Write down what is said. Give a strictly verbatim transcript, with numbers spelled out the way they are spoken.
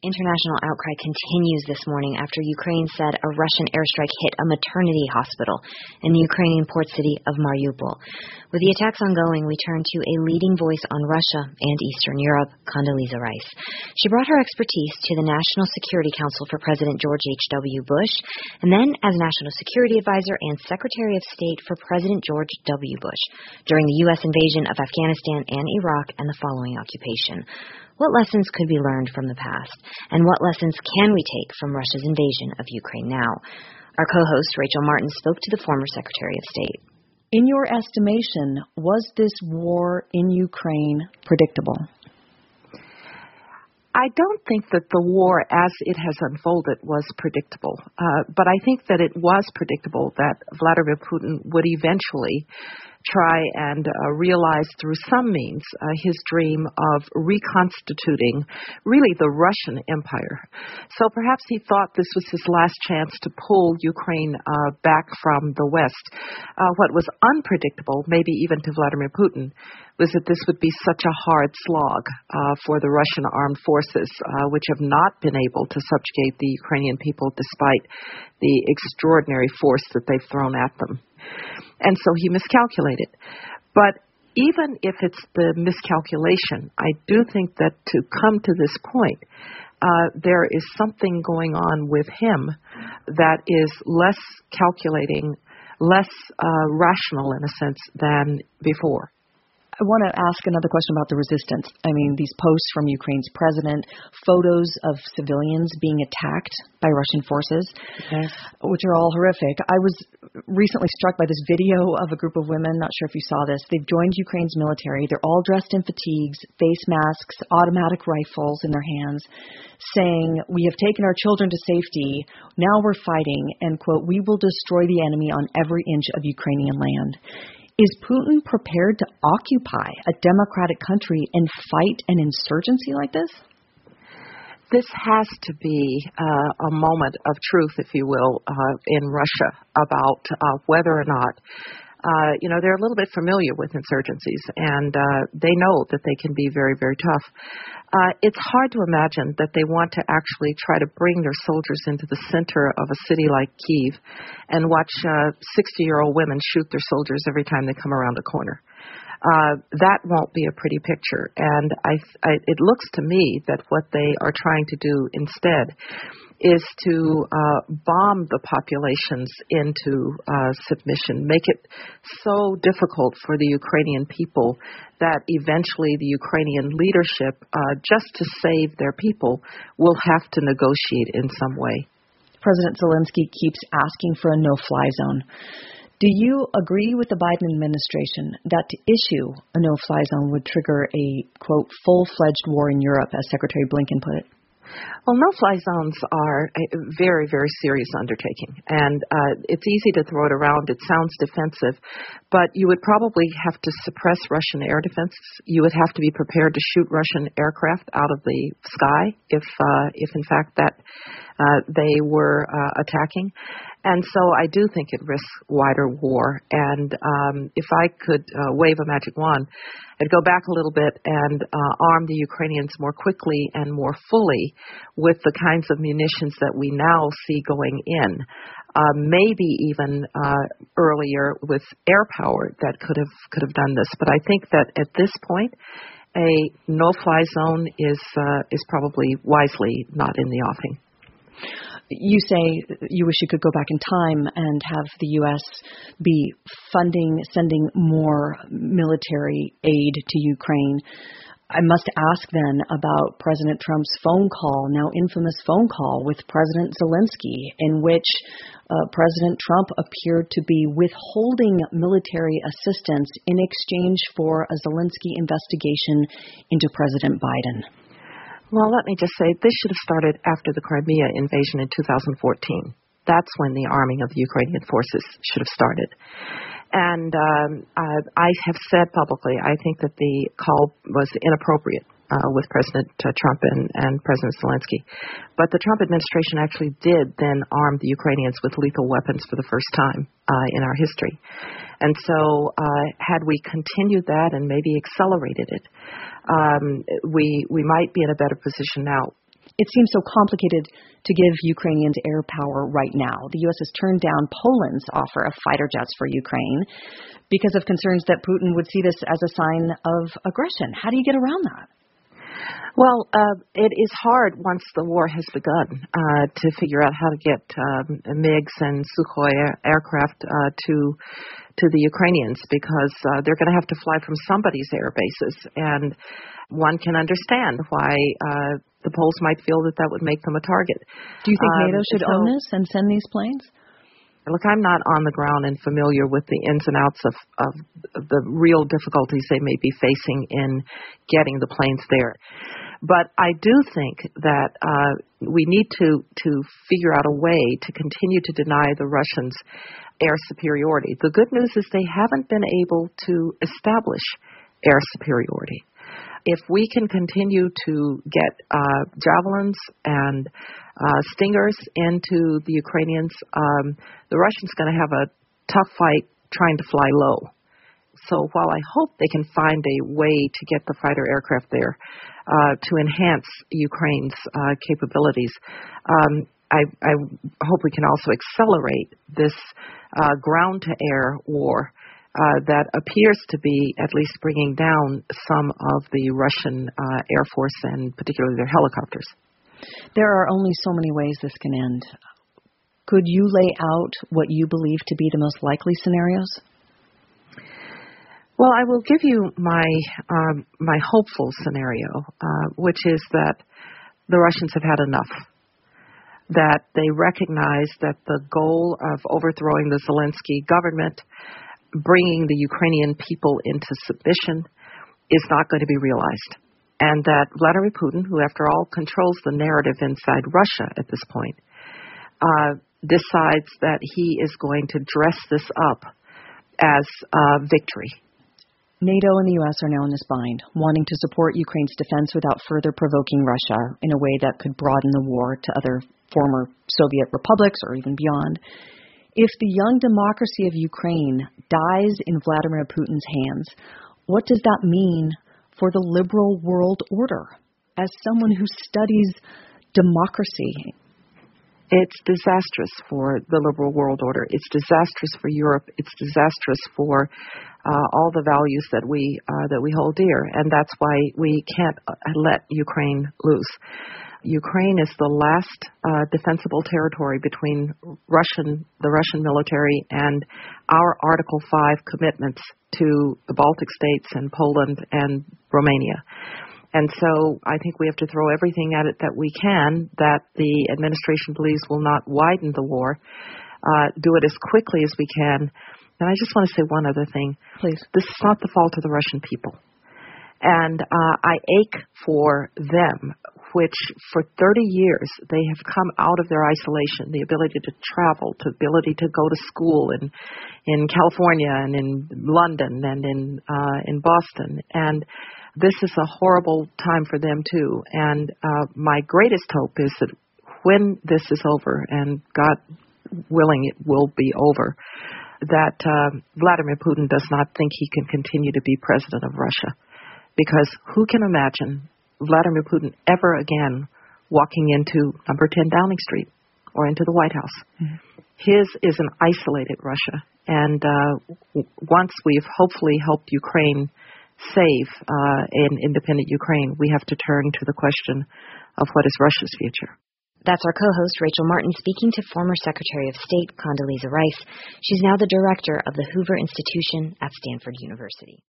International outcry continues this morning after Ukraine said a Russian airstrike hit a maternity hospital in the Ukrainian port city of Mariupol. With the attacks ongoing, we turn to a leading voice on Russia and Eastern Europe, Condoleezza Rice. She brought her expertise to the National Security Council for President George H W. Bush, and then as National Security Advisor and Secretary of State for President George W. Bush during the U S invasion of Afghanistan and Iraq and the following occupation. What lessons could be learned from the past, and what lessons can we take from Russia's invasion of Ukraine now? Our co-host, Rachel Martin, spoke to the former Secretary of State. In your estimation, was this war in Ukraine predictable? I don't think that the war as it has unfolded was predictable, uh, but I think that it was predictable that Vladimir Putin would eventually try and uh, realize through some means uh, his dream of reconstituting really the Russian Empire. So perhaps he thought this was his last chance to pull Ukraine uh, back from the West. Uh, what was unpredictable, maybe even to Vladimir Putin, was that this would be such a hard slog uh, for the Russian armed forces, uh, which have not been able to subjugate the Ukrainian people despite the extraordinary force that they've thrown at them. And so he miscalculated. But even if it's the miscalculation, I do think that to come to this point, uh, there is something going on with him that is less calculating, less uh, rational in a sense than before. I want to ask another question about the resistance. I mean, these posts from Ukraine's president, photos of civilians being attacked by Russian forces, yes. which are all horrific. I was recently struck by this video of a group of women, not sure if you saw this. They've joined Ukraine's military. They're all dressed in fatigues, face masks, automatic rifles in their hands, saying, "We have taken our children to safety. Now we're fighting," and, quote, "We will destroy the enemy on every inch of Ukrainian land." Is Putin prepared to occupy a democratic country and fight an insurgency like this? This has to be uh, a moment of truth, if you will, uh, in Russia about uh, whether or not, uh, you know, they're a little bit familiar with insurgencies, and uh, they know that they can be very, very tough. Uh, it's hard to imagine that they want to actually try to bring their soldiers into the center of a city like Kyiv and watch uh, sixty-year-old women shoot their soldiers every time they come around a corner. Uh, that won't be a pretty picture. And I, I, it looks to me that what they are trying to do instead is to uh, bomb the populations into uh, submission, make it so difficult for the Ukrainian people that eventually the Ukrainian leadership, uh, just to save their people, will have to negotiate in some way. President Zelensky keeps asking for a no-fly zone. Do you agree with the Biden administration that to issue a no-fly zone would trigger a, quote, full-fledged war in Europe, as Secretary Blinken put it? Well, no-fly zones are a very, very serious undertaking, and uh, it's easy to throw it around. It sounds defensive, but you would probably have to suppress Russian air defenses. You would have to be prepared to shoot Russian aircraft out of the sky if, uh, if in fact, that uh, they were uh, attacking. And so I do think it risks wider war. And um, if I could uh, wave a magic wand, I'd go back a little bit and uh, arm the Ukrainians more quickly and more fully with the kinds of munitions that we now see going in. Uh, maybe even uh, earlier with air power that could have could have done this. But I think that at this point, a no-fly zone is uh, is probably wisely not in the offing. You say you wish you could go back in time and have the U S be funding, sending more military aid to Ukraine. I must ask then about President Trump's phone call, now infamous phone call with President Zelensky, in which uh, President Trump appeared to be withholding military assistance in exchange for a Zelensky investigation into President Biden. Well, let me just say, this should have started after the Crimea invasion in two thousand fourteen. That's when the arming of the Ukrainian forces should have started. And um, uh, I have said publicly, I think that the call was inappropriate uh, with President uh, Trump and, and President Zelensky. But the Trump administration actually did then arm the Ukrainians with lethal weapons for the first time uh, in our history. And so uh, had we continued that and maybe accelerated it, um, we we might be in a better position now. It seems so complicated to give Ukrainians air power right now. The U S has turned down Poland's offer of fighter jets for Ukraine because of concerns that Putin would see this as a sign of aggression. How do you get around that? Well, uh, it is hard once the war has begun uh, to figure out how to get um, MiGs and Sukhoi air- aircraft uh, to to the Ukrainians because uh, they're going to have to fly from somebody's air bases, and one can understand why uh, the Poles might feel that that would make them a target. Do you think um, NATO should so, own this and send these planes? Look, I'm not on the ground and familiar with the ins and outs of, of the real difficulties they may be facing in getting the planes there. But I do think that uh, we need to, to figure out a way to continue to deny the Russians air superiority. The good news is they haven't been able to establish air superiority. If we can continue to get uh, javelins and uh, stingers into the Ukrainians, um, the Russians are going to have a tough fight trying to fly low. So while I hope they can find a way to get the fighter aircraft there uh, to enhance Ukraine's uh, capabilities, um, I, I hope we can also accelerate this uh, ground-to-air war uh, that appears to be at least bringing down some of the Russian uh, Air Force and particularly their helicopters. There are only so many ways this can end. Could you lay out what you believe to be the most likely scenarios? Well, I will give you my um, my hopeful scenario, uh, which is that the Russians have had enough, that they recognize that the goal of overthrowing the Zelensky government, bringing the Ukrainian people into submission, is not going to be realized, and that Vladimir Putin, who after all controls the narrative inside Russia at this point, uh, decides that he is going to dress this up as uh, victory. NATO and the U S are now in this bind, wanting to support Ukraine's defense without further provoking Russia in a way that could broaden the war to other former Soviet republics or even beyond. If the young democracy of Ukraine dies in Vladimir Putin's hands, what does that mean for the liberal world order? As someone who studies democracy, it's disastrous for the liberal world order. It's disastrous for Europe. It's disastrous for uh, all the values that we uh, that we hold dear, and that's why we can't let Ukraine loose. Ukraine is the last uh, defensible territory between Russian, the Russian military, and our Article five commitments to the Baltic states and Poland and Romania. And so I think we have to throw everything at it that we can that the administration believes will not widen the war, uh, do it as quickly as we can. And I just want to say one other thing. Please. This is not the fault of the Russian people. And uh, I ache for them, which for thirty years they have come out of their isolation, the ability to travel, the ability to go to school in in California and in London and in uh, in Boston. And this is a horrible time for them too. And uh, my greatest hope is that when this is over, and God willing it will be over, that uh, Vladimir Putin does not think he can continue to be president of Russia. Because who can imagine Vladimir Putin ever again walking into number ten Downing Street or into the White House? Mm-hmm. His is an isolated Russia. And uh, w- once we've hopefully helped Ukraine save uh, an independent Ukraine, we have to turn to the question of what is Russia's future. That's our co-host, Rachel Martin, speaking to former Secretary of State Condoleezza Rice. She's now the director of the Hoover Institution at Stanford University.